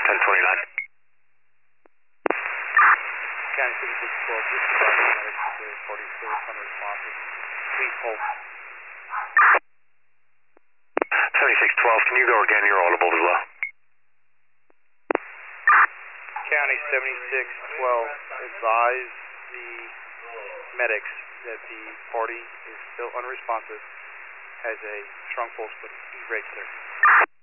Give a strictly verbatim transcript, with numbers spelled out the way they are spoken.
ten twenty-nine. County seventy-six twelve, this is our medics, the party still unresponsive. Please hold. seventy-six twelve, can you go again? You're audible as well. County seventy-six twelve, advise the medics that the party is still unresponsive, has a strong pulse, but he's ready to clear.